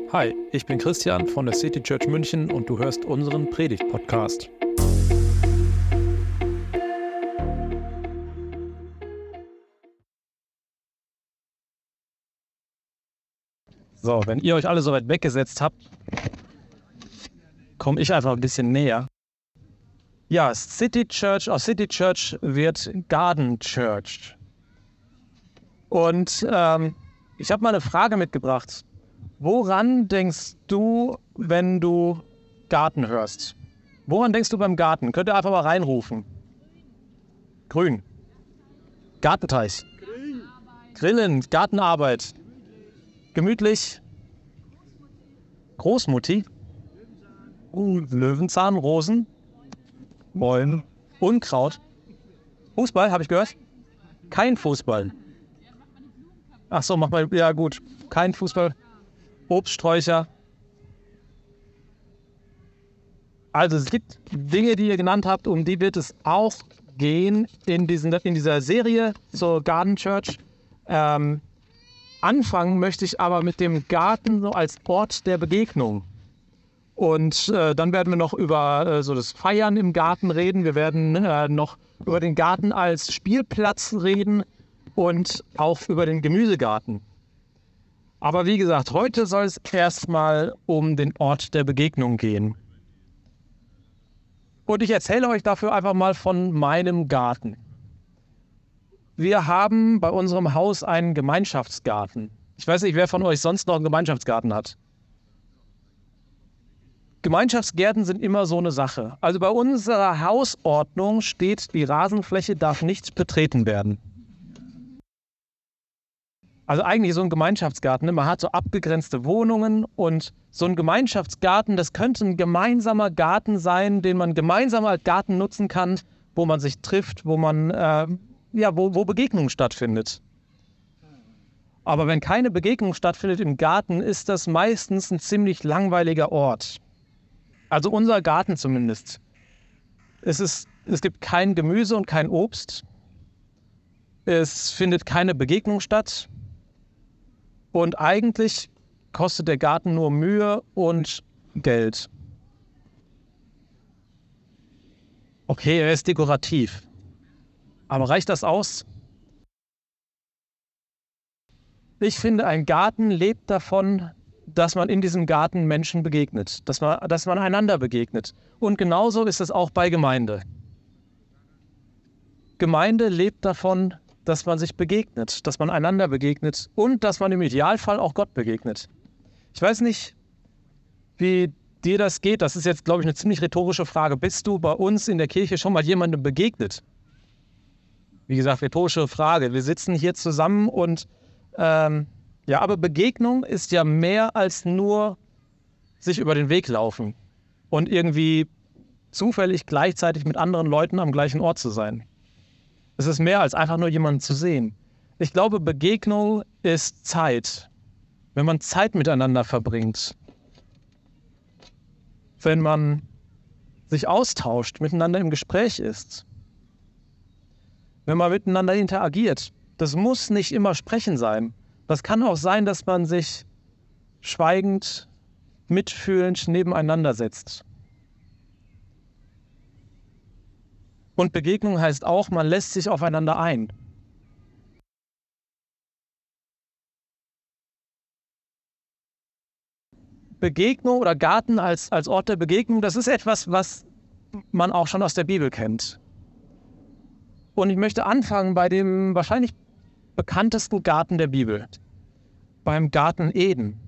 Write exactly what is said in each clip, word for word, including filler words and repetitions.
Hi, ich bin Christian von der City Church München und du hörst unseren Predigt-Podcast. So, wenn ihr euch alle so weit weggesetzt habt, komme ich einfach ein bisschen näher. Ja, City Church, aus City Church wird Garden Church. Und ähm, ich habe mal eine Frage mitgebracht. Woran denkst du, wenn du Garten hörst? Woran denkst du beim Garten? Könnt ihr einfach mal reinrufen. Grün. Gartenteich. Grillen. Grillen, Gartenarbeit. Gemütlich. Großmutti. Uh, Löwenzahn, Rosen. Bäume. Unkraut. Fußball, habe ich gehört? Kein Fußball. Ach so, mach mal, ja gut. Kein Fußball. Obststräucher. Also es gibt Dinge, die ihr genannt habt, um die wird es auch gehen in, diesen, in dieser Serie zur Garden Church. Ähm, anfangen möchte ich aber mit dem Garten so als Ort der Begegnung. Und äh, dann werden wir noch über äh, so das Feiern im Garten reden. Wir werden äh, noch über den Garten als Spielplatz reden und auch über den Gemüsegarten. Aber wie gesagt, heute soll es erstmal um den Ort der Begegnung gehen. Und ich erzähle euch dafür einfach mal von meinem Garten. Wir haben bei unserem Haus einen Gemeinschaftsgarten. Ich weiß nicht, wer von euch sonst noch einen Gemeinschaftsgarten hat. Gemeinschaftsgärten sind immer so eine Sache. Also bei unserer Hausordnung steht, die Rasenfläche darf nicht betreten werden. Also eigentlich so ein Gemeinschaftsgarten, man hat so abgegrenzte Wohnungen und so ein Gemeinschaftsgarten, das könnte ein gemeinsamer Garten sein, den man gemeinsam als Garten nutzen kann, wo man sich trifft, wo man äh, ja, wo, wo Begegnung stattfindet. Aber wenn keine Begegnung stattfindet im Garten, ist das meistens ein ziemlich langweiliger Ort. Also unser Garten zumindest. Es ist, es gibt kein Gemüse und kein Obst. Es findet keine Begegnung statt. Und eigentlich kostet der Garten nur Mühe und Geld. Okay, er ist dekorativ. Aber reicht das aus? Ich finde, ein Garten lebt davon, dass man in diesem Garten Menschen begegnet, dass man, dass man einander begegnet. Und genauso ist es auch bei Gemeinde. Gemeinde lebt davon, dass man sich begegnet, dass man einander begegnet und dass man im Idealfall auch Gott begegnet. Ich weiß nicht, wie dir das geht. Das ist jetzt, glaube ich, eine ziemlich rhetorische Frage. Bist du bei uns in der Kirche schon mal jemandem begegnet? Wie gesagt, rhetorische Frage. Wir sitzen hier zusammen und ähm, ja, aber Begegnung ist ja mehr als nur sich über den Weg laufen und irgendwie zufällig gleichzeitig mit anderen Leuten am gleichen Ort zu sein. Es ist mehr als einfach nur jemanden zu sehen. Ich glaube, Begegnung ist Zeit. Wenn man Zeit miteinander verbringt. Wenn man sich austauscht, miteinander im Gespräch ist. Wenn man miteinander interagiert. Das muss nicht immer Sprechen sein. Das kann auch sein, dass man sich schweigend, mitfühlend nebeneinander setzt. Und Begegnung heißt auch, man lässt sich aufeinander ein. Begegnung oder Garten als, als Ort der Begegnung, das ist etwas, was man auch schon aus der Bibel kennt. Und ich möchte anfangen bei dem wahrscheinlich bekanntesten Garten der Bibel, beim Garten Eden.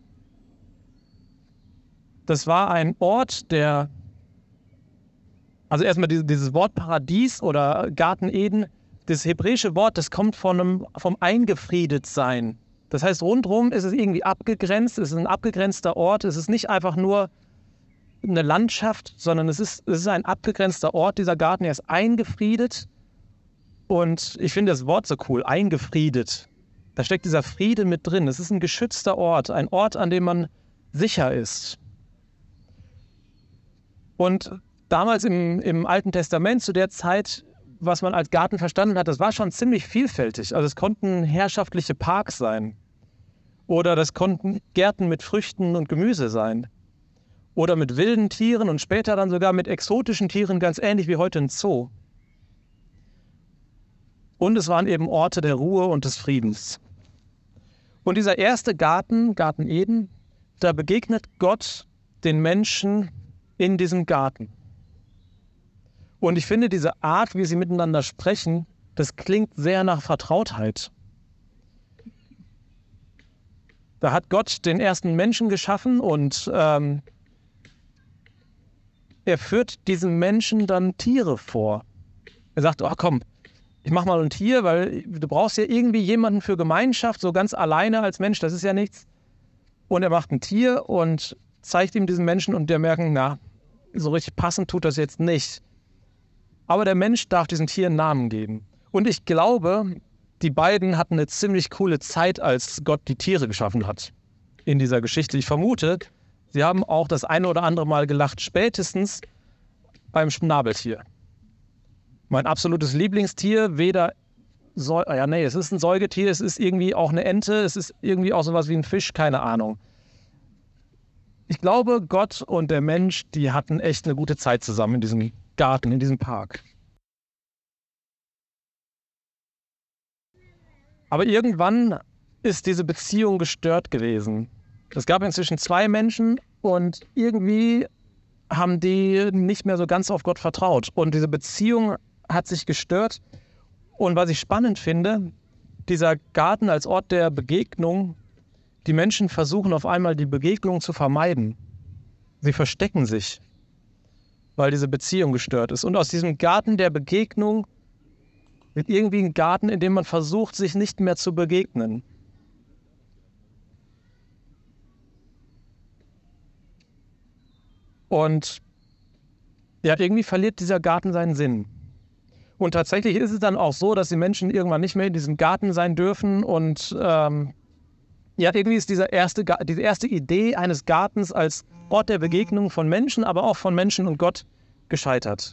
Das war ein Ort, der Also erstmal dieses Wort Paradies oder Garten Eden, das hebräische Wort, das kommt von einem, vom Eingefriedetsein. Das heißt, rundherum ist es irgendwie abgegrenzt, es ist ein abgegrenzter Ort, es ist nicht einfach nur eine Landschaft, sondern es ist, es ist ein abgegrenzter Ort, dieser Garten, er ist eingefriedet. Und ich finde das Wort so cool, eingefriedet. Da steckt dieser Friede mit drin. Es ist ein geschützter Ort, ein Ort, an dem man sicher ist. Und damals im, im Alten Testament, zu der Zeit, was man als Garten verstanden hat, das war schon ziemlich vielfältig. Also es konnten herrschaftliche Parks sein. Oder das konnten Gärten mit Früchten und Gemüse sein. Oder mit wilden Tieren und später dann sogar mit exotischen Tieren, ganz ähnlich wie heute ein Zoo. Und es waren eben Orte der Ruhe und des Friedens. Und dieser erste Garten, Garten Eden, da begegnet Gott den Menschen in diesem Garten. Und ich finde, diese Art, wie sie miteinander sprechen, das klingt sehr nach Vertrautheit. Da hat Gott den ersten Menschen geschaffen und ähm, er führt diesem Menschen dann Tiere vor. Er sagt, oh komm, ich mach mal ein Tier, weil du brauchst ja irgendwie jemanden für Gemeinschaft, so ganz alleine als Mensch, das ist ja nichts. Und er macht ein Tier und zeigt ihm diesen Menschen und der merken, na, so richtig passend tut das jetzt nicht. Aber der Mensch darf diesem Tier einen Namen geben. Und ich glaube, die beiden hatten eine ziemlich coole Zeit, als Gott die Tiere geschaffen hat in dieser Geschichte. Ich vermute, sie haben auch das eine oder andere Mal gelacht, spätestens beim Schnabeltier. Mein absolutes Lieblingstier, weder, Säu ja nee, es ist ein Säugetier, es ist irgendwie auch eine Ente, es ist irgendwie auch sowas wie ein Fisch, keine Ahnung. Ich glaube, Gott und der Mensch, die hatten echt eine gute Zeit zusammen in diesem Garten, in diesem Park. Aber irgendwann ist diese Beziehung gestört gewesen. Es gab inzwischen zwei Menschen und irgendwie haben die nicht mehr so ganz auf Gott vertraut. Und diese Beziehung hat sich gestört. Und was ich spannend finde, dieser Garten als Ort der Begegnung, die Menschen versuchen auf einmal die Begegnung zu vermeiden. Sie verstecken sich, weil diese Beziehung gestört ist. Und aus diesem Garten der Begegnung wird irgendwie ein Garten, in dem man versucht, sich nicht mehr zu begegnen. Und ja, irgendwie verliert dieser Garten seinen Sinn. Und tatsächlich ist es dann auch so, dass die Menschen irgendwann nicht mehr in diesem Garten sein dürfen. Und ähm, ja, irgendwie ist dieser erste, diese erste Idee eines Gartens als Ort der Begegnung von Menschen, aber auch von Menschen und Gott gescheitert.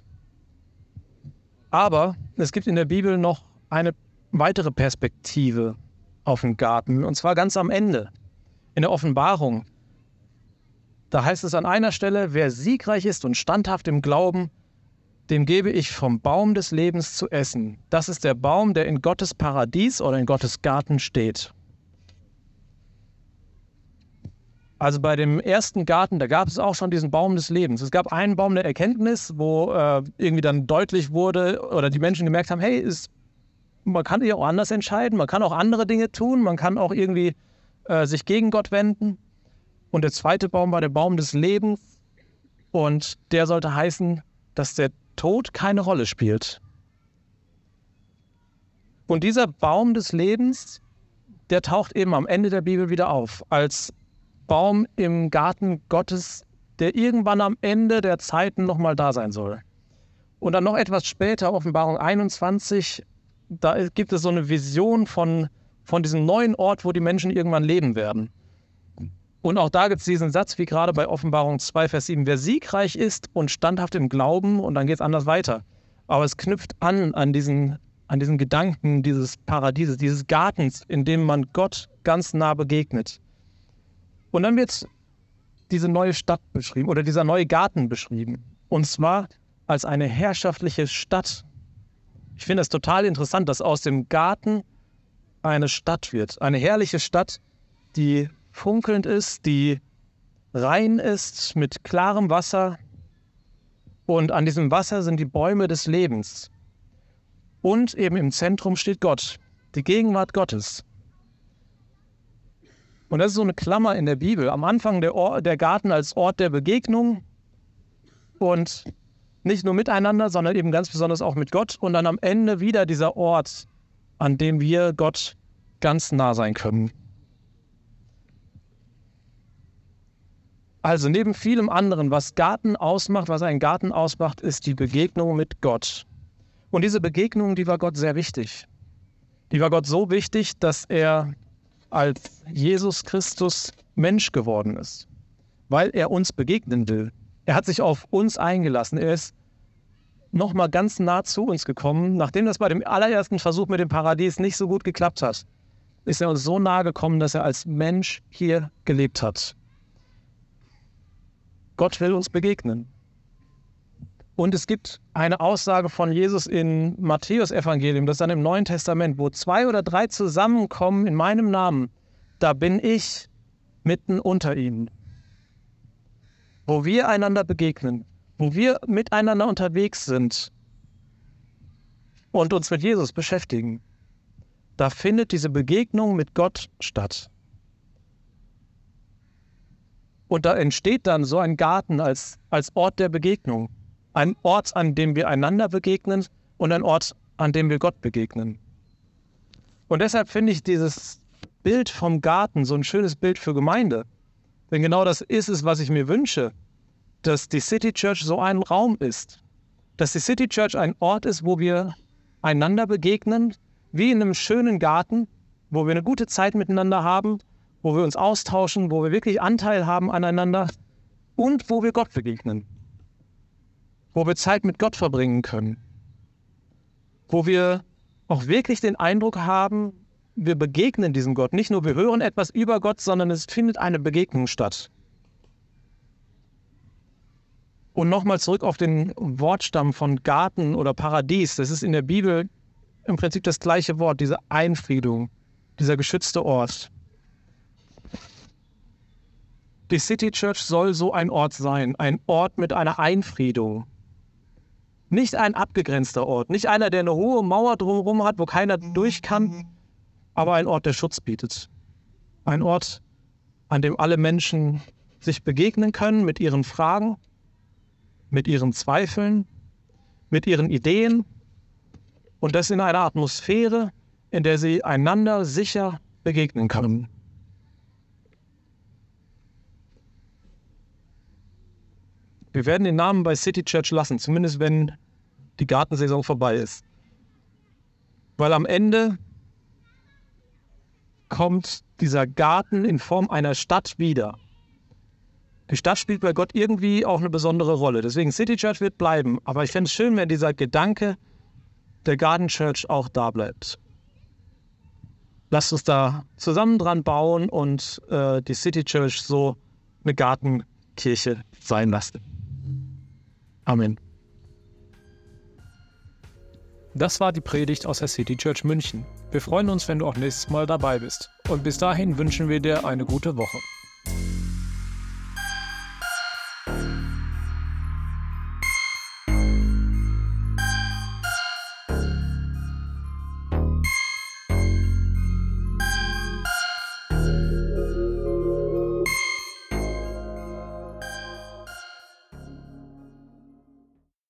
Aber es gibt in der Bibel noch eine weitere Perspektive auf den Garten, und zwar ganz am Ende, in der Offenbarung. Da heißt es an einer Stelle, wer siegreich ist und standhaft im Glauben, dem gebe ich vom Baum des Lebens zu essen. Das ist der Baum, der in Gottes Paradies oder in Gottes Garten steht. Also bei dem ersten Garten, da gab es auch schon diesen Baum des Lebens. Es gab einen Baum der Erkenntnis, wo äh, irgendwie dann deutlich wurde oder die Menschen gemerkt haben, hey, ist, man kann sich auch anders entscheiden, man kann auch andere Dinge tun, man kann auch irgendwie äh, sich gegen Gott wenden. Und der zweite Baum war der Baum des Lebens und der sollte heißen, dass der Tod keine Rolle spielt. Und dieser Baum des Lebens, der taucht eben am Ende der Bibel wieder auf, als Baum im Garten Gottes, der irgendwann am Ende der Zeiten nochmal da sein soll. Und dann noch etwas später, Offenbarung einundzwanzig, da gibt es so eine Vision von, von diesem neuen Ort, wo die Menschen irgendwann leben werden. Und auch da gibt es diesen Satz, wie gerade bei Offenbarung zwei, Vers sieben, wer siegreich ist und standhaft im Glauben, und dann geht es anders weiter. Aber es knüpft an an diesen, an diesen Gedanken dieses Paradieses, dieses Gartens, in dem man Gott ganz nah begegnet. Und dann wird diese neue Stadt beschrieben oder dieser neue Garten beschrieben. Und zwar als eine herrschaftliche Stadt. Ich finde es total interessant, dass aus dem Garten eine Stadt wird. Eine herrliche Stadt, die funkelnd ist, die rein ist, mit klarem Wasser. Und an diesem Wasser sind die Bäume des Lebens. Und eben im Zentrum steht Gott, die Gegenwart Gottes. Und das ist so eine Klammer in der Bibel. Am Anfang der, Or- der Garten als Ort der Begegnung und nicht nur miteinander, sondern eben ganz besonders auch mit Gott. Und dann am Ende wieder dieser Ort, an dem wir Gott ganz nah sein können. Also neben vielem anderen, was Garten ausmacht, was einen Garten ausmacht, ist die Begegnung mit Gott. Und diese Begegnung, die war Gott sehr wichtig. Die war Gott so wichtig, dass er als Jesus Christus Mensch geworden ist, weil er uns begegnen will. Er hat sich auf uns eingelassen. Er ist nochmal ganz nah zu uns gekommen, nachdem das bei dem allerersten Versuch mit dem Paradies nicht so gut geklappt hat. ist er uns so nahe gekommen, dass er als Mensch hier gelebt hat. Gott will uns begegnen. Und es gibt eine Aussage von Jesus in Matthäus-Evangelium, das ist dann im Neuen Testament, wo zwei oder drei zusammenkommen in meinem Namen, da bin ich mitten unter ihnen. Wo wir einander begegnen, wo wir miteinander unterwegs sind und uns mit Jesus beschäftigen, da findet diese Begegnung mit Gott statt. Und da entsteht dann so ein Garten als, als Ort der Begegnung. Ein Ort, an dem wir einander begegnen und ein Ort, an dem wir Gott begegnen. Und deshalb finde ich dieses Bild vom Garten so ein schönes Bild für Gemeinde. Denn genau das ist es, was ich mir wünsche, dass die City Church so ein Raum ist. Dass die City Church ein Ort ist, wo wir einander begegnen, wie in einem schönen Garten, wo wir eine gute Zeit miteinander haben, wo wir uns austauschen, wo wir wirklich Anteil haben aneinander und wo wir Gott begegnen. Wo wir Zeit mit Gott verbringen können. Wo wir auch wirklich den Eindruck haben, wir begegnen diesem Gott. Nicht nur wir hören etwas über Gott, sondern es findet eine Begegnung statt. Und nochmal zurück auf den Wortstamm von Garten oder Paradies. Das ist in der Bibel im Prinzip das gleiche Wort, diese Einfriedung, dieser geschützte Ort. Die City Church soll so ein Ort sein, ein Ort mit einer Einfriedung. Nicht ein abgegrenzter Ort, nicht einer, der eine hohe Mauer drumherum hat, wo keiner durch kann, aber ein Ort, der Schutz bietet. Ein Ort, an dem alle Menschen sich begegnen können mit ihren Fragen, mit ihren Zweifeln, mit ihren Ideen und das in einer Atmosphäre, in der sie einander sicher begegnen können. Wir werden den Namen bei City Church lassen, zumindest wenn die Gartensaison vorbei ist. Weil am Ende kommt dieser Garten in Form einer Stadt wieder. Die Stadt spielt bei Gott irgendwie auch eine besondere Rolle. Deswegen City Church wird bleiben. Aber ich fände es schön, wenn dieser Gedanke der Garden Church auch da bleibt. Lasst uns da zusammen dran bauen und äh, die City Church so eine Gartenkirche sein lassen. Amen. Das war die Predigt aus der City Church München. Wir freuen uns, wenn du auch nächstes Mal dabei bist. Und bis dahin wünschen wir dir eine gute Woche.